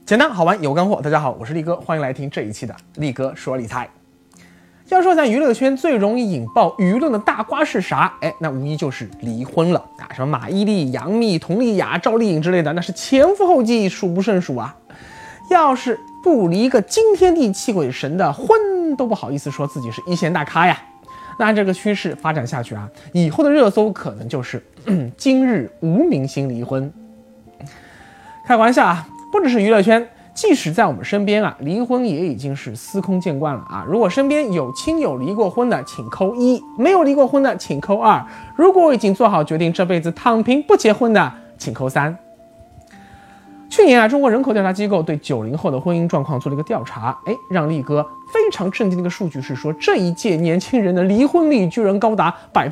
简单好玩有干货，大家好，我是力哥，欢迎来听这一期的力哥说理财。要说在娱乐圈最容易引爆舆论的大瓜是啥？那无疑就是离婚了啊！什么马伊琍、杨幂、佟丽娅、赵丽颖之类的，那是前赴后继，数不胜数啊。要是不离个惊天地泣鬼神的婚，都不好意思说自己是一线大咖呀。那按这个趋势发展下去啊，以后的热搜可能就是今日无明星离婚。开玩笑啊，不只是娱乐圈，即使在我们身边啊，离婚也已经是司空见惯了啊。如果身边有亲友离过婚的，请扣1；没有离过婚的，请扣2；如果已经做好决定这辈子躺平不结婚的，请扣3。去年啊，中国人口调查机构对90后的婚姻状况做了一个调查，让力哥非常震惊的一个数据是说，这一届年轻人的离婚率居然高达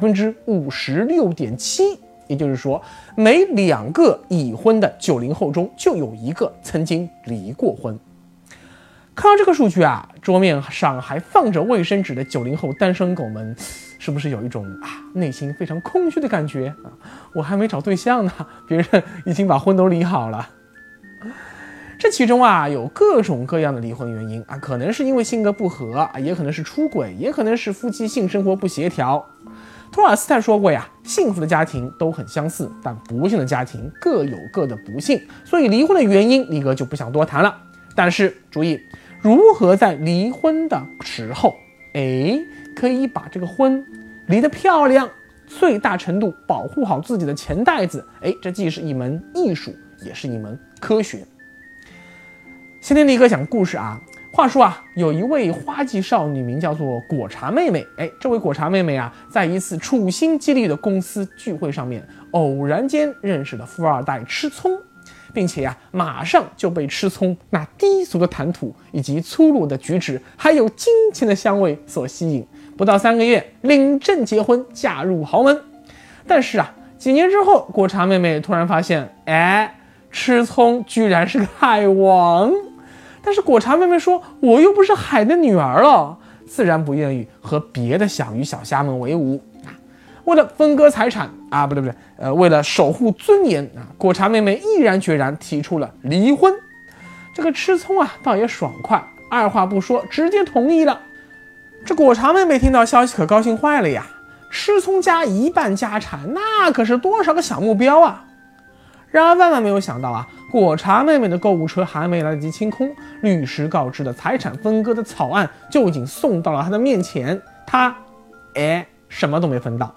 56.7%，也就是说，每2个已婚的90后中就有1个曾经离过婚。看到这个数据啊，桌面上还放着卫生纸的90后单身狗们，是不是有一种内心非常空虚的感觉啊？我还没找对象呢，别人已经把婚都离好了。这其中啊，有各种各样的离婚原因啊，可能是因为性格不合，也可能是出轨，也可能是夫妻性生活不协调。托尔斯泰说过呀，幸福的家庭都很相似，但不幸的家庭各有各的不幸，所以离婚的原因力哥就不想多谈了。但是注意，如何在离婚的时候可以把这个婚离得漂亮，最大程度保护好自己的钱袋子，这既是一门艺术，也是一门科学。先听力哥讲故事啊。话说啊，有一位花季少女名叫做果茶妹妹，这位果茶妹妹啊，在一次处心积虑的公司聚会上面，偶然间认识了富二代吃葱，并且马上就被吃葱那低俗的谈吐以及粗鲁的举止，还有金钱的香味所吸引，不到3个月领证结婚，嫁入豪门。但是几年之后，果茶妹妹突然发现，吃葱居然是个海王。但是果茶妹妹说，我又不是海的女儿了，自然不愿意和别的小鱼小虾们为伍。为了分割财产为了守护尊严果茶妹妹毅然决然提出了离婚。这个吃葱倒也爽快，二话不说直接同意了。这果茶妹妹听到消息可高兴坏了呀，吃葱家1半家产，那可是多少个小目标啊！然而万万没有想到果茶妹妹的购物车还没来得及清空，律师告知的财产分割的草案就已经送到了她的面前，她什么都没分到。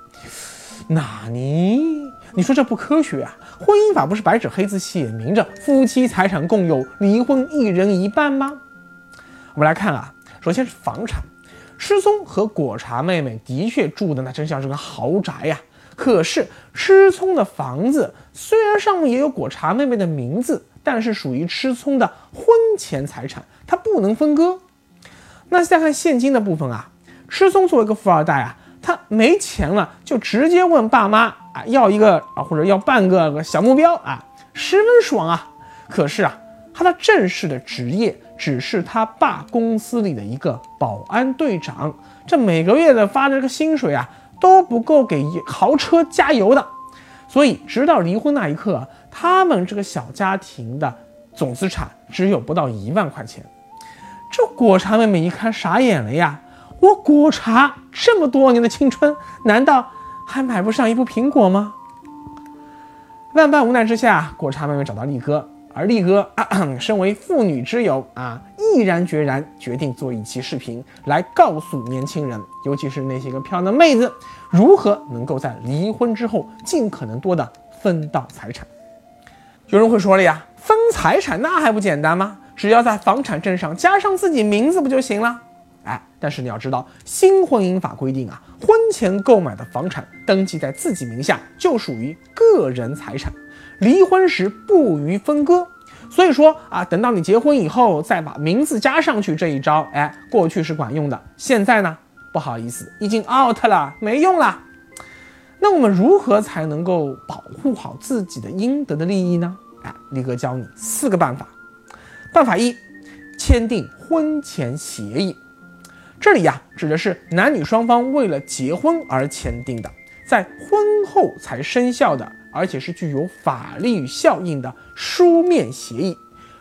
你说这不科学啊？婚姻法不是白纸黑字写明着夫妻财产共有，离婚1人1半吗？我们来看首先是房产，吃葱和果茶妹妹的确住的那真像是个豪宅呀。可是吃葱的房子虽然上面也有果茶妹妹的名字，但是属于吃葱的婚前财产，它不能分割。那再看现金的部分吃葱作为一个富二代他没钱了就直接问爸妈要一个或者要半个小目标十分爽可是他的正式的职业只是他爸公司里的一个保安队长，这每个月的发的这个薪水都不够给豪车加油的。所以直到离婚那一刻他们这个小家庭的总资产只有不到1万块钱。这果茶妹妹一看傻眼了呀，我果茶这么多年的青春，难道还买不上一部苹果吗？万般无奈之下，果茶妹妹找到力哥，而力哥身为妇女之友毅然决然决定做一期视频来告诉年轻人，尤其是那些个漂亮的妹子，如何能够在离婚之后尽可能多的分到财产。有人会说了呀，分财产那还不简单吗？只要在房产证上加上自己名字不就行了？但是你要知道，新婚姻法规定婚前购买的房产登记在自己名下就属于个人财产，离婚时不予分割。所以说等到你结婚以后再把名字加上去，这一招过去是管用的，现在呢不好意思已经 out 了，没用了。那我们如何才能够保护好自己的应得的利益呢？力哥教你4个办法。办法1，签订婚前协议。这里指的是男女双方为了结婚而签订的，在婚后才生效的，而且是具有法律效应的书面协议。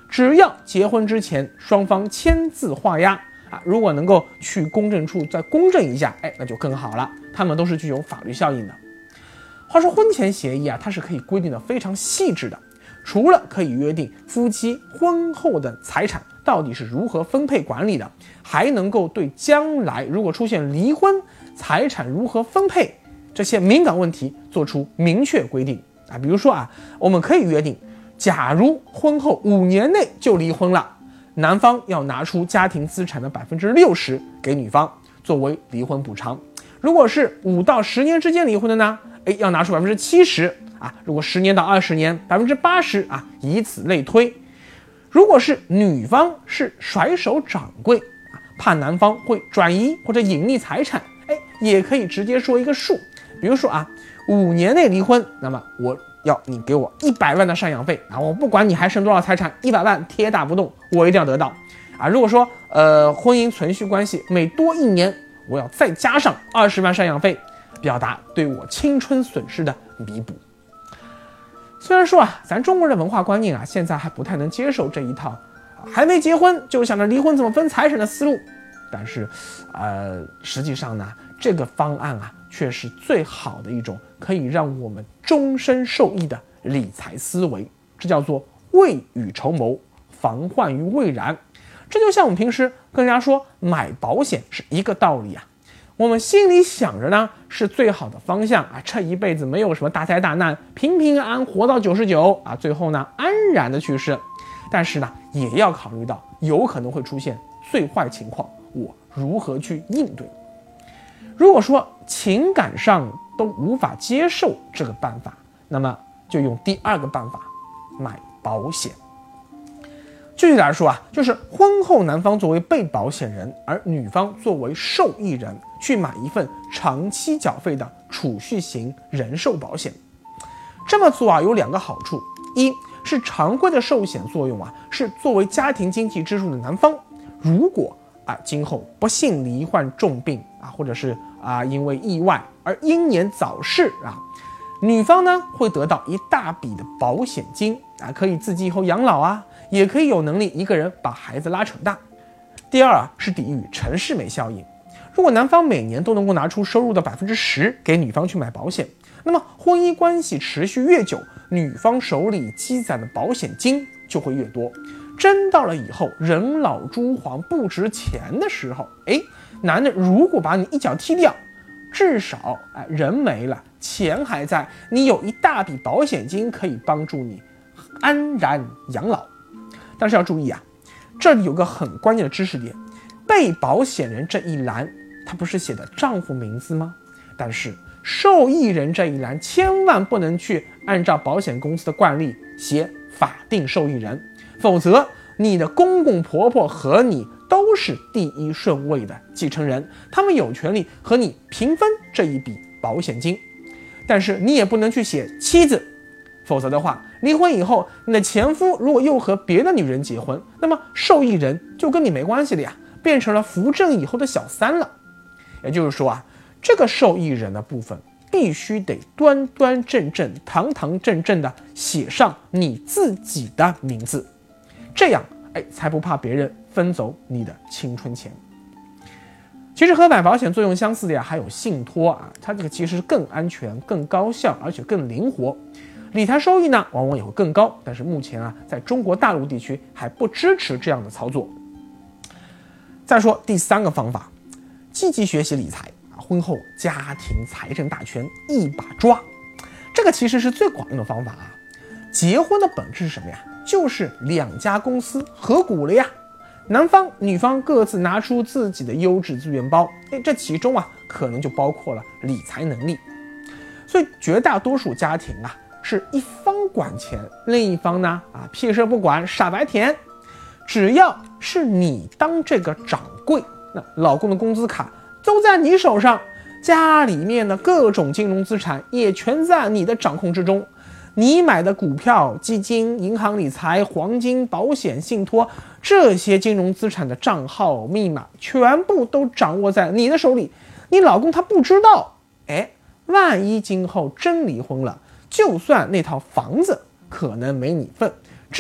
只要结婚之前双方签字画押啊，如果能够去公证处再公证一下，那就更好了，他们都是具有法律效应的。话说婚前协议啊，它是可以规定的非常细致的，除了可以约定夫妻婚后的财产到底是如何分配管理的，还能够对将来如果出现离婚，财产如何分配这些敏感问题做出明确规定啊。比如说啊，我们可以约定，假如婚后5年内就离婚了，男方要拿出家庭资产的60%给女方作为离婚补偿。如果是5到10年之间离婚的呢，要拿出70%啊，如果10年到20年80%啊，以此类推。如果是女方是甩手掌柜啊，怕男方会转移或者隐匿财产，也可以直接说一个数，比如说啊，5年内离婚，那么我要你给我100万的赡养费啊，我不管你还剩多少财产，100万铁打不动，我一定要得到啊。如果说婚姻存续关系每多1年，我要再加上20万赡养费，表达对我青春损失的弥补。虽然说啊，咱中国人文化观念啊，现在还不太能接受这一套还没结婚就想着离婚怎么分财产的思路，但是实际上呢，这个方案啊，却是最好的一种可以让我们终身受益的理财思维，这叫做未雨绸缪，防患于未然。这就像我们平时跟人家说买保险是一个道理啊。我们心里想着呢是最好的方向啊，这一辈子没有什么大灾大难，平平安安活到99啊，最后呢安然的去世。但是呢，也要考虑到有可能会出现最坏情况，我如何去应对？如果说情感上都无法接受这个办法，那么就用第2个办法，买保险。具体来说啊，就是婚后男方作为被保险人，而女方作为受益人，去买一份长期缴费的储蓄型人寿保险。这么做啊，有2个好处：一是常规的寿险作用啊，是作为家庭经济支柱的男方，如果今后不幸罹患重病啊，或者是因为意外而英年早逝啊，女方呢会得到一大笔的保险金啊，可以自己以后养老啊，也可以有能力一个人把孩子拉扯大。第2是抵御陈世美效应。如果男方每年都能够拿出收入的10%给女方去买保险，那么婚姻关系持续越久，女方手里积攒的保险金就会越多。真到了以后人老珠黄不值钱的时候，男的如果把你一脚踢掉，至少人没了，钱还在，你有一大笔保险金可以帮助你安然养老。但是要注意啊，这里有个很关键的知识点，被保险人这一栏他不是写的丈夫名字吗？但是受益人这一栏千万不能去按照保险公司的惯例写法定受益人，否则你的公公婆婆和你都是第1顺位的继承人，他们有权利和你平分这一笔保险金。但是你也不能去写妻子，否则的话，离婚以后你的前夫如果又和别的女人结婚，那么受益人就跟你没关系了呀，变成了扶正以后的小三了。也就是说啊，这个受益人的部分必须得端端正正、堂堂正正的写上你自己的名字，这样才不怕别人分走你的青春钱。其实和买保险作用相似的呀，还有信托啊，它这个其实更安全、更高效，而且更灵活。理财收益呢，往往也会更高，但是目前啊，在中国大陆地区还不支持这样的操作。再说第3个方法，积极学习理财，婚后家庭财政大权一把抓。这个其实是最广用的方法啊。结婚的本质是什么呀？就是2家公司合股了呀。男方女方各自拿出自己的优质资源包，这其中啊，可能就包括了理财能力。所以绝大多数家庭啊，是一方管钱，另一方呢屁事不管，傻白甜。只要是你当这个掌柜，那老公的工资卡都在你手上，家里面的各种金融资产也全在你的掌控之中。你买的股票、基金、银行理财、黄金、保险、信托，这些金融资产的账号、密码全部都掌握在你的手里。你老公他不知道，万一今后真离婚了，就算那套房子可能没你份，至少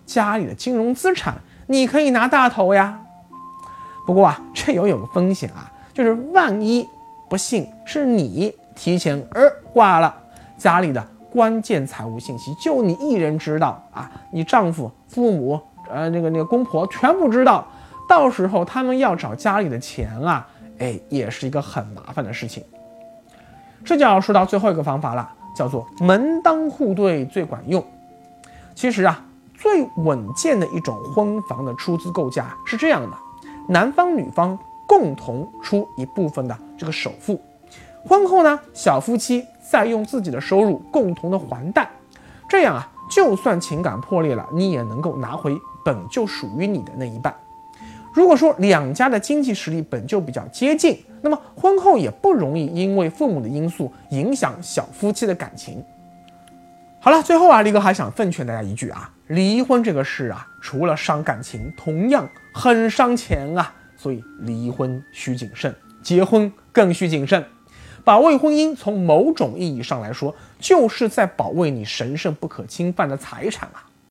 家里的金融资产，你可以拿大头呀。不过啊，这有个风险啊，就是万一不幸是你提前挂了，家里的关键财务信息就你一人知道啊，你丈夫、父母、那个公婆全部知道，到时候他们要找家里的钱啊，也是一个很麻烦的事情。这就要说到最后一个方法了，叫做门当户对最管用。其实啊，最稳健的一种婚房的出资构架是这样的：男方女方共同出一部分的这个首付，婚后呢，小夫妻再用自己的收入共同的还贷，这样啊，就算情感破裂了，你也能够拿回本就属于你的那一半。如果说两家的经济实力本就比较接近，那么婚后也不容易因为父母的因素影响小夫妻的感情。好了，最后啊，力哥还想奉劝大家一句啊，离婚这个事啊，除了伤感情，同样很伤钱啊，所以离婚需谨慎，结婚更需谨慎。保卫婚姻从某种意义上来说，就是在保卫你神圣不可侵犯的财产啊。